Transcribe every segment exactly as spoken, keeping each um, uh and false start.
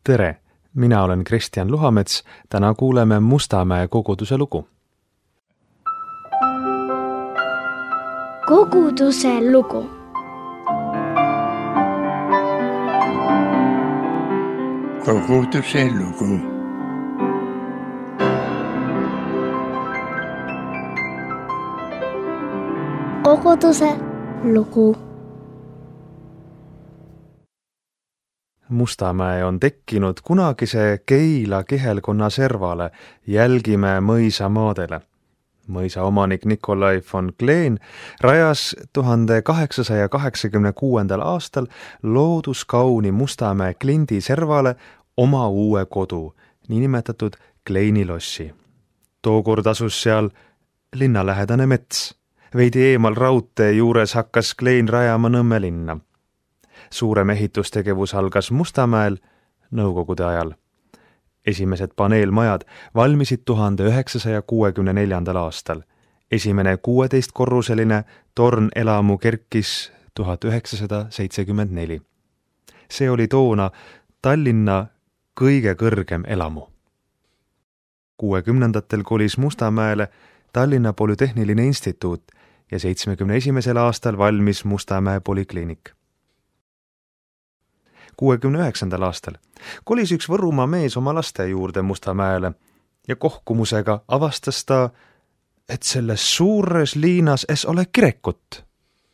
Tere, mina olen Kristjan Luhamets, täna kuuleme Mustamäe koguduse lugu. Koguduse lugu. Koguduse lugu. Koguduse lugu. Mustamäe on tekkinud kunagise Keila kihelkonna servale Jälgimäe mõisa maadele. Mõisa omanik Nikolai von Kleen rajas tuhande kaheksasaja kaheksakümne kuuendal aastal looduskauni Mustamäe Klindi servale oma uue kodu, niinimetatud Kleini lossi. Tookord asus seal linnalähedane mets. Veidi eemal raudtee juures hakkas Kleen rajama Nõmme linna. Suurem ehitustegevus algas Mustamäel nõukogude ajal. Esimesed paneelmajad valmisid tuhande üheksasaja kuuekümne neljandal aastal. Esimene kuueteistkorruseline tornelamu kerkis tuhat üheksasada seitsekümmend neli. See oli toona Tallinna kõige kõrgem elamu. kuuekümnendatel kolis Mustamäele Tallinna Polütehniline Instituut ja seitsmekümne esimesel aastal valmis Mustamäe polikliinik. kuuekümne üheksandal aastal kolis üks Võrumaa mees oma laste juurde Mustamäele ja kohkumusega avastas ta, et selles suures liinas es ole kirekut.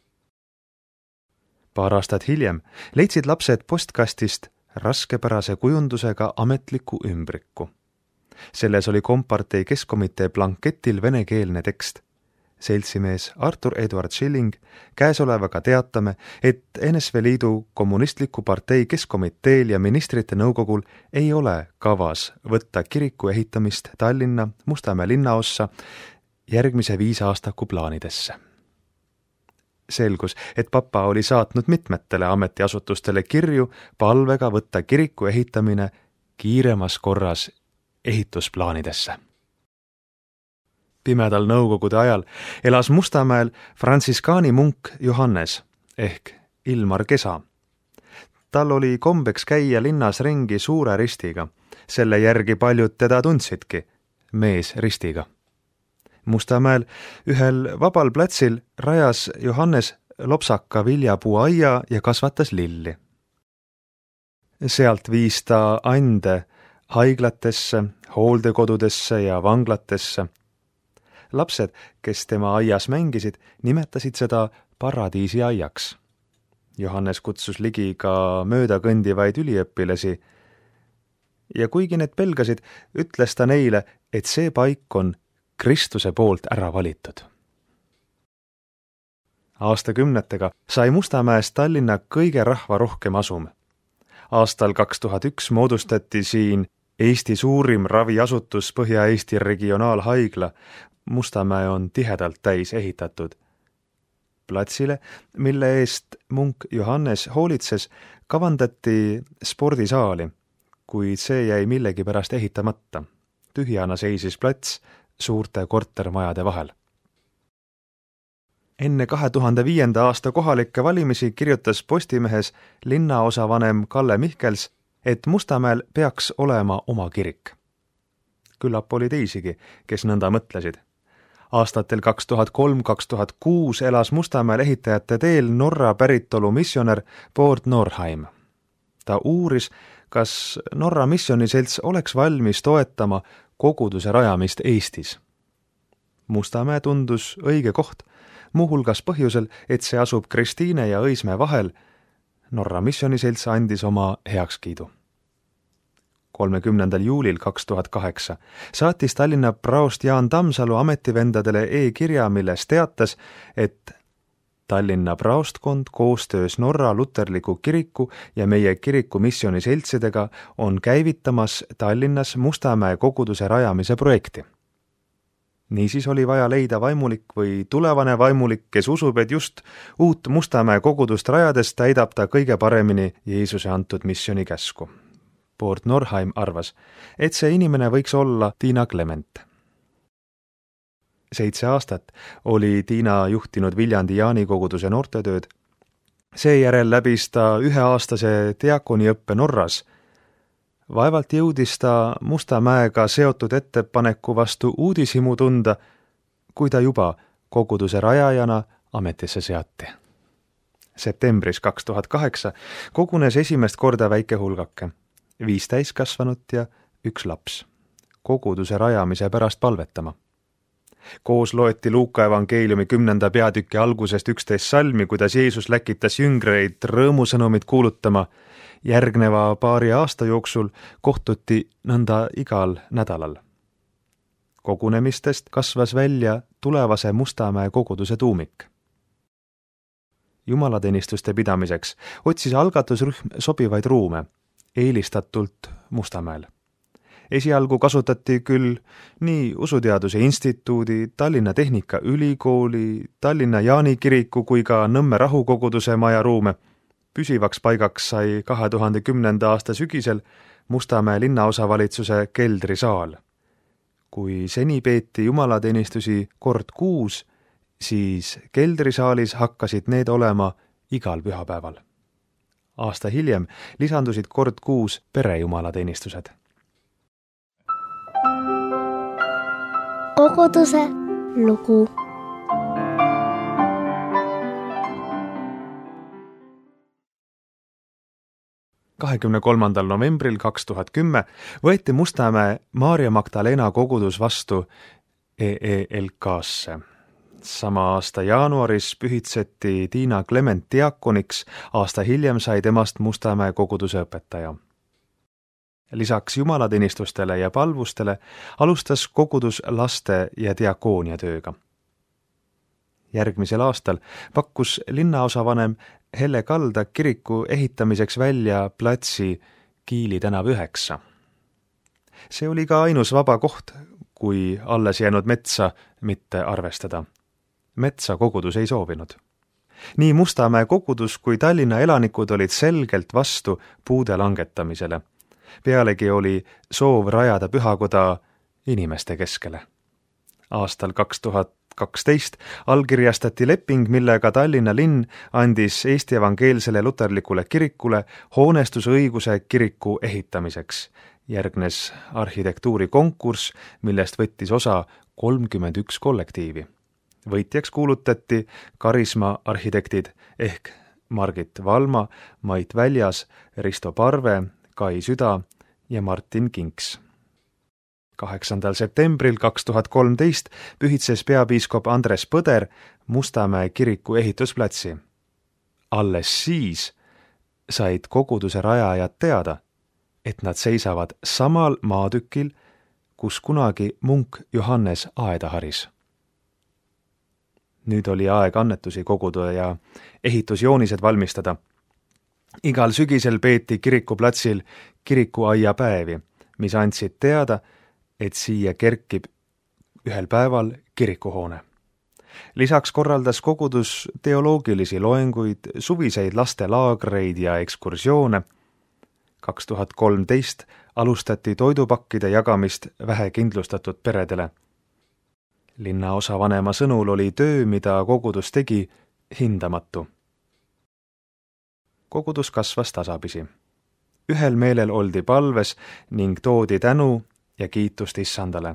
Paar aastat hiljem leidsid lapsed postkastist raskepärase kujundusega ametliku ümbriku. Selles oli Kompartei Keskkomitee blanketil venekeelne tekst. Seltsimees Artur Eduard Schilling, käesolevaga teatame, et N S V Liidu kommunistliku partei Keskkomiteel ja ministrite nõukogul ei ole kavas võtta kiriku ehitamist Tallinna Mustamäe linnaossa järgmise viis aastaku plaanidesse. Selgus, et papa oli saatnud mitmetele ametiasutustele kirju palvega võtta kiriku ehitamine kiiremas korras ehitusplaanidesse. Pimedal nõukogude ajal elas Mustamäel frantsiskaani munk Johannes ehk Ilmar Kesa. Tal oli kombeks käia linnas ringi suure ristiga, selle järgi paljud teda tundsidki, mees ristiga. Mustamäel ühel vabal platsil rajas Johannes lopsaka viljapuuaia ja kasvatas lilli. Sealt viis ta ande haiglatesse, hooldekodudesse ja vanglatesse. Lapsed, kes tema aias mängisid, nimetasid seda paradiisi aiaks. Johannes kutsus ligi ka mööda kõndivaid üliõpilasi ja kuigi need pelgasid, ütles ta neile, et see paik on Kristuse poolt ära valitud. Aastakümnetega sai Mustamäest Tallinna kõige rahvarohkem asum. Aastal kaks tuhat üks moodustati siin Eesti suurim raviasutus Põhja-Eesti regionaalhaigla. Mustamäe on tihedalt täis ehitatud. Platsile, mille eest munk Johannes hoolitses, kavandati spordisaali, kuid see jäi millegi pärast ehitamata. Tühjana seisis plats suurte kortermajade vahel. Enne kahe tuhande viienda aasta kohalikke valimisi kirjutas Postimehes linnaosavanem Kalle Mihkels, et Mustamäel peaks olema oma kirik. Küllap oli teisigi, kes nõnda mõtlesid. Aastatel kaks tuhat kolm kaks tuhat kuus elas Mustamäel ehitajate teel Norra päritolu missionär Bård Norheim. Ta uuris, kas Norra missioniselts oleks valmis toetama koguduse rajamist Eestis. Mustamäe tundus õige koht, muuhulgas põhjusel, et see asub Kristiine ja Õismäe vahel. Norra missioniselts andis oma heakskiidu. kolmekümnendal juulil kaks tuhat kaheksa saatis Tallinna praost Jaan Tammsalu ametivendadele e-kirja, milles teatas, et Tallinna praostkond koostöös Norra luterliku kiriku ja meie kiriku missioniseltsidega on käivitamas Tallinnas Mustamäe koguduse rajamise projekti. Niisiis oli vaja leida vaimulik või tulevane vaimulik, kes usub, et just uut Mustamäe kogudust rajades täidab ta kõige paremini Jeesuse antud missioni käsku. Bård Norheim arvas, et see inimene võiks olla Tiina Klement. Seitse aastat oli Tiina juhtinud Viljandi Jaani koguduse noortetööd. Seejärel läbis ta üheaastase diakoniõppe Norras. vaevalt jõudis ta Mustamäega seotud ettepaneku vastu uudishimu tunda, kui ta juba koguduse rajajana ametisse seati. Septembris kaks tuhat kaheksa kogunes esimest korda väike hulgake, viis täiskasvanut ja üks laps, koguduse rajamise pärast palvetama. Koos loeti Luuka evangeeliumi kümnenda peatüki algusest üksteist salmi, kuidas Jeesus läkitas jüngreid rõõmusõnumit kuulutama. Järgneva paari aasta jooksul kohtuti nõnda igal nädalal. Kogunemistest kasvas välja tulevase Mustamäe koguduse tuumik. Jumalateenistuste pidamiseks otsis algatusrühm sobivaid ruume, eelistatult Mustamäel. Esialgu kasutati küll nii Usuteaduse Instituudi, Tallinna Tehnikaülikooli, Tallinna Jaani kiriku kui ka Nõmme rahukoguduse maja ruume. Püsivaks paigaks sai kahe tuhande kümnenda aasta sügisel Mustamäe linnaosavalitsuse keldrisaal. Kui seni peeti jumalateenistusi kord kuus, siis keldrisaalis hakkasid need olema igal pühapäeval. Aasta hiljem lisandusid kord kuus perejumalateenistused. Koguduse lugu. kahekümne kolmandal novembril kaks tuhat kümme võeti Mustamäe Maarja Magdalena kogudus vastu E E L K-sse. Sama aasta jaanuaris pühitseti Tiina Clement diakoniks, aasta hiljem sai temast Mustamäe koguduse õpetaja. Lisaks jumalateenistustele ja palvustele alustas kogudus laste ja diakoonia tööga. Järgmisel aastal pakkus linnaosavanem Helle Kalda kiriku ehitamiseks välja platsi Kiili tänav üheksa. See oli ka ainus vaba koht, kui alles jäänud metsa mitte arvestada. Metsa kogudus ei soovinud. Nii Mustamäe kogudus kui Tallinna elanikud olid selgelt vastu puude langetamisele. Pealegi oli soov rajada pühakoda inimeste keskele. Aastal kaks tuhat kaksteist allkirjastati leping, millega Tallinna linn andis Eesti evangeelsele luterlikule kirikule hoonestusõiguse kiriku ehitamiseks. Järgnes arhitektuurikonkurss, millest võttis osa kolmkümmend üks kollektiivi. Võitjaks kuulutati Karisma arhitektid ehk Margit Valma, Mait Väljas, Risto Parve, Kai Süda ja Martin Kinks. kaheksandal septembril kaks tuhat kolmteist pühitses peapiiskop Andres Põder Mustamäe kiriku ehitusplatsi. Alles siis said koguduse rajajad teada, et nad seisavad samal maatükil, kus kunagi munk Johannes aeda haris. Nüüd oli aeg annetusi koguda ja ehitusjoonised valmistada. Igal sügisel peeti kirikuplatsil kirikuaia päevi, mis andsid teada, et siia kerkib ühel päeval kirikuhoone. Lisaks korraldas kogudus teoloogilisi loenguid, suviseid lastelaagreid ja ekskursioone. kaks tuhat kolmteist alustati toidupakkide jagamist vähekindlustatud peredele. Linnaosavanema sõnul oli töö, mida kogudus tegi, hindamatu. Kogudus kasvas tasapisi. Ühel meelel oldi palves ning toodi tänu ja kiitust Issandale.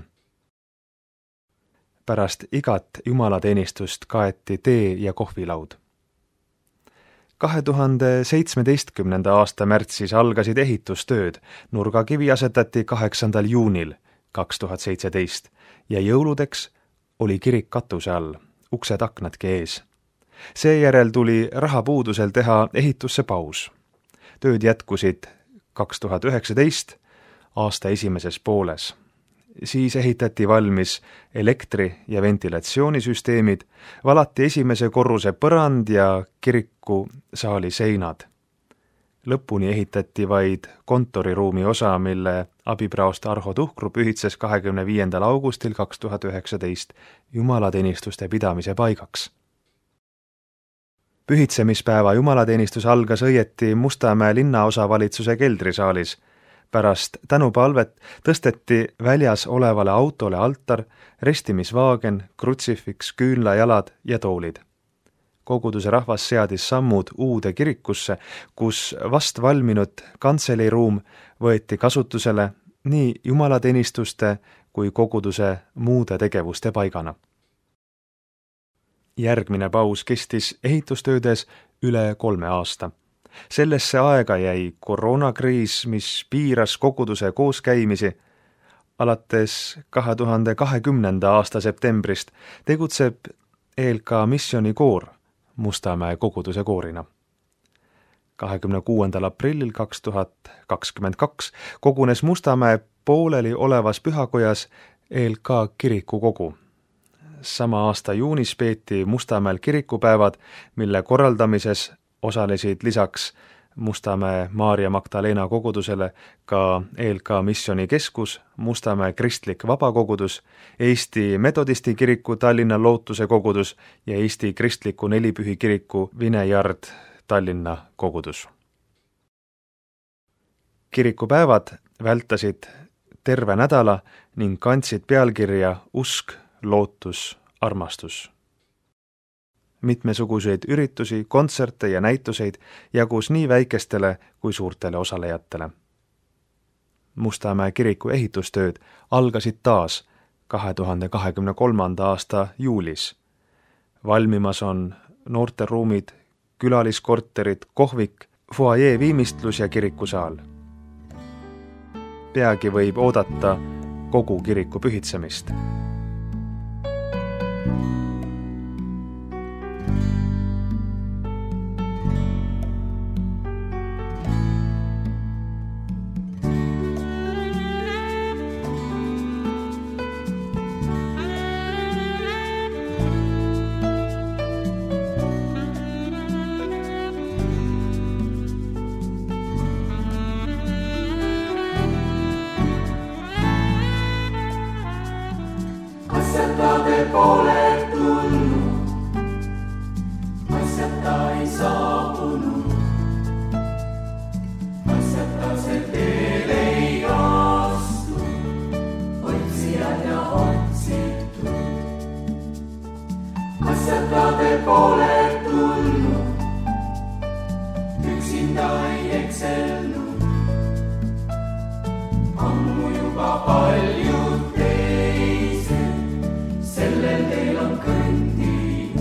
Pärast igat jumalateenistust kaeti tee- ja kohvilaud. kahe tuhande seitsmeteistkümnenda aasta märtsis algasid ehitustööd, nurgakivi asetati kaheksandal juunil kaks tuhat seitseteist ja jõuludeks oli kirik katuse all, uksed aknadki ees. Seejärel tuli rahapuudusel teha ehitusse paus. Tööd jätkusid kaks tuhat üheksateist aasta esimeses pooles. Siis ehitati valmis elektri- ja ventilatsioonisüsteemid, valati esimese korruse põrand ja kirikusaali seinad. Lõpuni ehitati vaid kontoriruumi osa, mille abipraost Arho Tuhkru pühitses kahekümne viiendal augustil kaks tuhat üheksateist jumalateenistuste pidamise paigaks. Pühitsemispäeva jumalateenistus algas õieti Mustamäe linnaosavalitsuse keldrisaalis. Pärast tänupalvet tõsteti väljas olevale autole altar, restimisvaagen, krutsifiks, küünlajalad ja toolid. koguduse rahvas seadis sammud uude kirikusse, kus vast valminud kantseliruum võeti kasutusele nii jumalateenistuste kui koguduse muude tegevuste paigana. Järgmine paus kestis ehitustöödes üle kolme aasta. Sellesse aega jäi koroonakriis, mis piiras koguduse kooskäimisi. Alates kahe tuhande kahekümnenda aasta septembrist tegutseb E L K missionikoor Mustamäe koguduse koorina. kahekümne kuuendal aprillil kaks tuhat kakskümmend kaks kogunes Mustamäe pooleli olevas pühakojas E L K kirikukogu. Sama aasta juunis peeti Mustamäel kirikupäevad, mille korraldamises osalesid lisaks Mustamäe Maarja Magdalena kogudusele ka E L K missioonikeskus, Mustamäe kristlik vabakogudus, Eesti Metodisti kiriku Tallinna Lootuse kogudus ja Eesti kristliku nelipühi kiriku Vinejard Tallinna kogudus. Kirikupäevad vältasid terve nädala ning kandsid pealkirja Usk, lootus, armastus. Mitmesuguseid üritusi, kontserte ja näituseid jagus nii väikestele kui suurtele osalejatele. Mustamäe kiriku ehitustööd algasid taas kahe tuhande kahekümne kolmanda aasta juulis. Valmimas on noorteruumid, külaliskorterid, kohvik, fuajee viimistlus ja kirikusaal. Peagi võib oodata kogu kiriku pühitsemist. Asjatade pole tulnud, asjata ei saabunud, asjata see teel ei astu, otsijad ja otsitud. Asjatade pole tulnud, üksinda ei ekselnud, ammu juba paljud sellel teel on kõndi.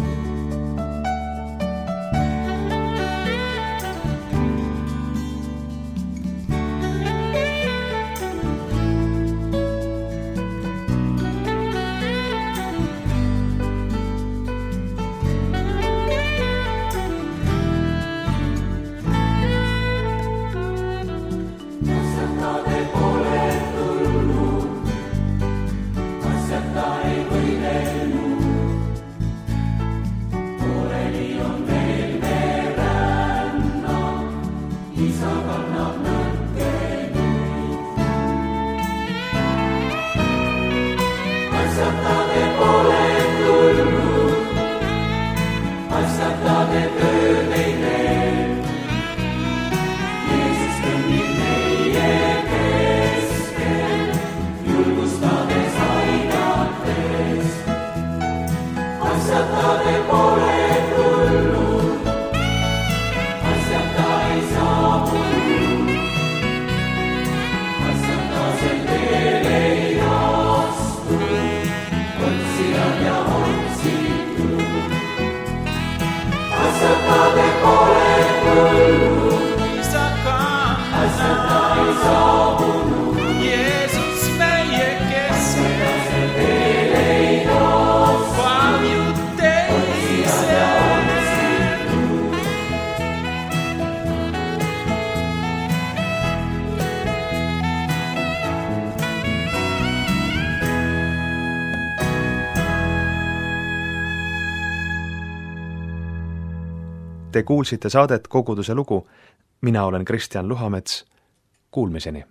Asjatade pole tulnud, asjata ei võidelnud, pooleli on veel meränna, isa kannab nõtkenuid. Asjatade pole tulnud, asjatade tööd ei tee, Jeesus kõnnib meie keskel, julgustades aidates. Asjatade pole tulnud, asjata ei saabunud, asjata sel teel ei astu, otsijad ja otsitud. Asjatade pole tulnud, asjata ei saabunud, Jeesus meie keskel, asjata sel teel ei astu, paljud teised. Te kuulsite saadet Koguduse lugu. Mina olen Kristjan Luhamets. Kuulmiseni.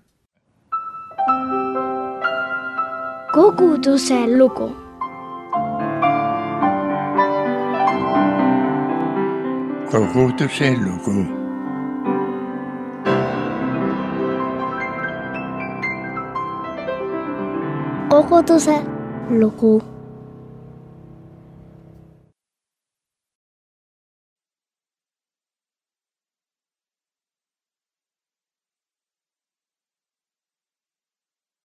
Koguduse lugu. Koguduse lugu. Koguduse lugu.